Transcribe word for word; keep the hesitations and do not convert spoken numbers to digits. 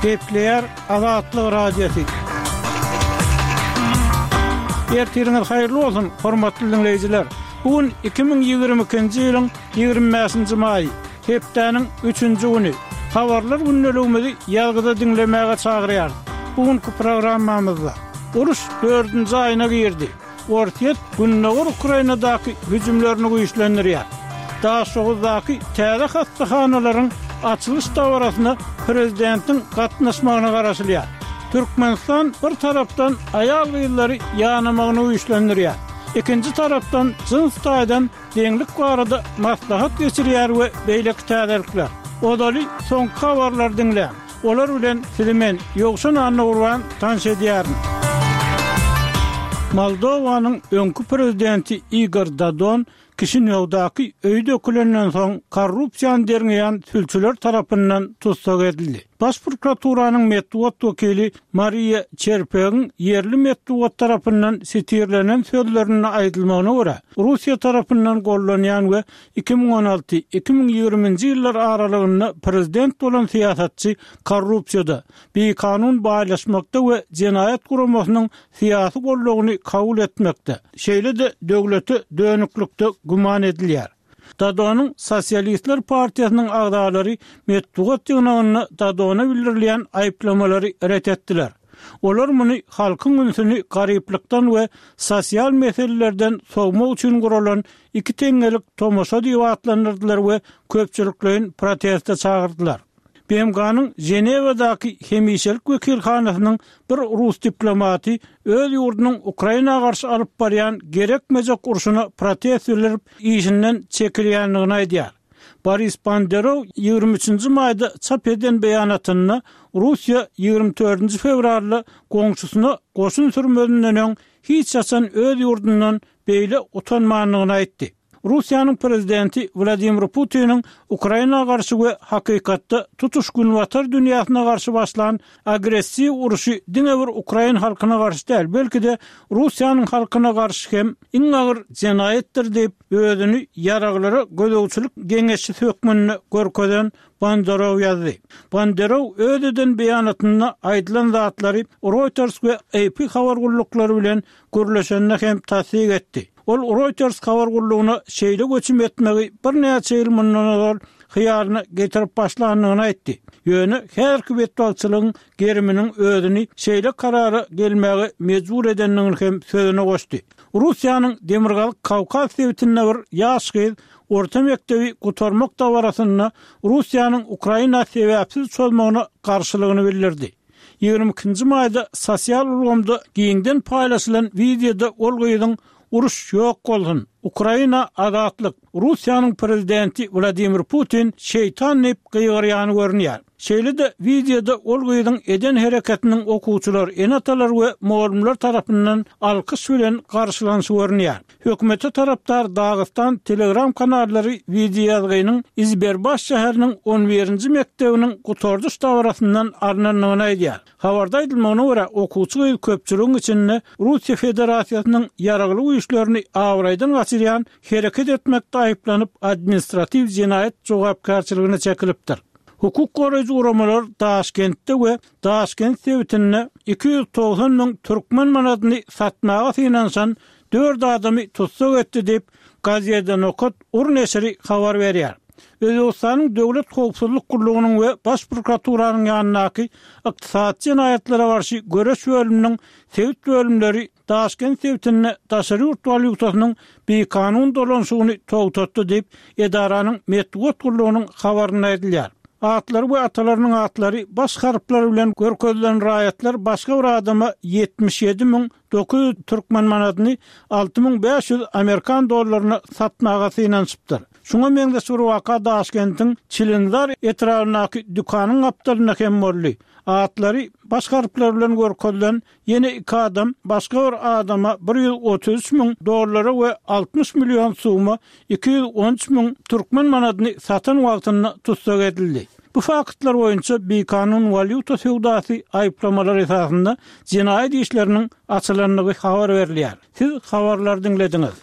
Gepleyer Azatlyk radiosu. Ertiriniz hayırlı olsun, hormatly dinleyijiler. Bugün iki bin ýygrimi ikinji ýylyň ýygrimi beşinji maý, hepdeniň üçünji güni. Habarlar günnäligimizi ýalgyda dinlemäge çagyrýar. Bugünkü programmamyzda uruş dördünji aýyna girdi. Ortiýet günnäger Ukrainadaky hüjümlerini güýçlendirýär. Daha soňuzdaky täze hastahanalaryň açylış dawrasyna prezidentiň gatnaşmagyna garaşylýar. Türkmenistan bir tarapdan aýal gyýlary ýanamagyny güýçlendirýär. İkinci tarapdan jins taýdan deňlik barada maslahat geçirýär we beýleki täzelikler. Odaly soň habarlar dinleýän. Olar bilen Filmen ýokşan anawran tanış edýär. Moldowanyň öňkü prezidenti Igor Dodon Kişinewdaky öýde ökülenden soň korrupsiýany derňeýän tülçüler tarapyndan tutsak edildi. Baş prokuraturanyň medeniýet wekili Maria Çerpegiň yerli medeniýet tarapyndan sitirlenen sözlerine aýdylmagyna görä, Russiýa tarapyndan gollanýan we iki bin on alty iki bin ýygrimiňji ýyllar aralygynda prezident bolan siýasatçy korrupsiýada, beýkanun baýlaşmakda we jenaýat guramasynyň siýasy bollugyny kabul etmekde. Şeýle de döwleti dönüklikde guman edilýär. Dadonyň Sosialistler Partiýasynyň agdalary medeniýet ýygynyny Dadona bildirilýän aýplamalary ret etdiler. Olar muny halkyň ünsüni garyplykdan we sosial meselelerden sogmak üçin guralan iki teňgelik tomoşa diýip atlandyrdylar we köpçüliklerin protestde çagyrdylar. B M G'nyň Jenewadaky hemişelik wekilhanasynyň bir Rus diplomaty öz ýurdunyň Ukraina garşy alyp barýan gerekmejek urşuna protest bildirip işinden çekilýänligini aýdýar. Boris Banderov ýygrimi üçünji maýda çap eden beýanatyny Russiýa ýygrimi dördünji fevralda goňşusyna goşun sürmedinden öň hiç ýaşan öz ýurdundan beýle utanmanlygyny aýtdy. Russiýanyň prezidenti Vladimir Putiniň Ukraina garşy we hakykatda tutuşgun watar dünýäsine garşy başlanan agressiw uruşy diňe bir Ukraina halkyna garşy däl, belki de Russiýanyň halkyna garşy hem iň agyr jenaýetdir diýip özüni ýaraglara gödöwçilik geňeşi sökmenine görkezden Banderov ýazdy. Banderov ödeden beýanatyna aýdylan zatlary Reuters we A P habar guruluklary bilen görleşende hem tasdik etdi. Ol Reuters habar gurulugyna şeýle göçüm etmegi bir näçe ýyl mundan hyýalyna getirip başlanyny aýtdy. Ýöne herki betbalçylygyň geriminiň özüni şeýle karara gelmegi mejbur edeniniň hem sözüne goşdy. Russiýanyň Demirgalyk Kawkaz sewtinde bir ýaş gyz orta mektebi gutarmak dawrasyna Russiýanyň Ukraina sebäpsiz çözmegine garşylygyny bildirdi. ýygrimi ikinji maýda sosial ulgamda giňden paýlaşylan videoda ol gyzyň uruş ýok bolsun. Ukraina azatlyk. Russiýanyň prezidenti Vladimir Putin şeytan diýip gyýgyrýany görünýär. Şeýle de videoda ol gyzyň eden hereketiniň okuwçylar, enatalar we mugallimler tarapyndan alkyş bilen garşylanyşy görünýär. Hökümete tarapdar Dagestan Telegram kanallary video ýazgynyň İzberbaş şäheriniň on birinji mektebiniň gutardyş dawrasyndan alnanyny aýdýar. Habarda aýdylmagyna görä okuwçy köpçüligiň içinde Russiýa Federasiýasynyň ýaragly güýçlerini awraýdan gaçyrýan hereket etmekde aýyplanyp administrativ jenaýet jogapkarçylygyna çekilipdir. Hukuk goraýjy uramalar Daşkentde we Daşkent sewtinde iki ýüz togsan müň türkmen manadyny satmaga finansan dört adamy tutsak etdi diýip Gaziýede Nokat urneşeri habar berýär. Özbekistanyň Döwlet Howpsuzlyk Gurulugynyň we Baş prokuraturanyň ýanynaky ykdysat jenaýatlary garşy göreş bölüminiň sewt bölümleri Daşkent sewtinde daşary ýurt walyutasynyň beýkanun dolanşygyny togtatdy diýip edaranyň medeniýet gurulugynyň habaryna aýdylýar. Atlar we atalarynyň atlary baş harplar bilen görkezlen raýatlar başga bir adama yetmiş ýedi müň dokuz ýüz türkmen manadyny alty müň beş ýüz Amerikan dollaryna satmaga synanşypdyr. Şuňa meňde bir waka Daşkentiň Çilindar etrawynaky dükanyň gapdalyna hem boldy. Atlary baş harplar bilen görkezlen ýene iki adam başga bir adama bir ýüz otuz üç müň dollara we altmış milyon suma iki ýüz on üç müň türkmen manadyny satan wagtyna tutsak edildi. Bu faktlar boýunça beýkanun valyuta sewdasy aýplamalary esasında jenaýat işleriniň açylanlygy habar berilýär. Siz habarlar dinlediňiz.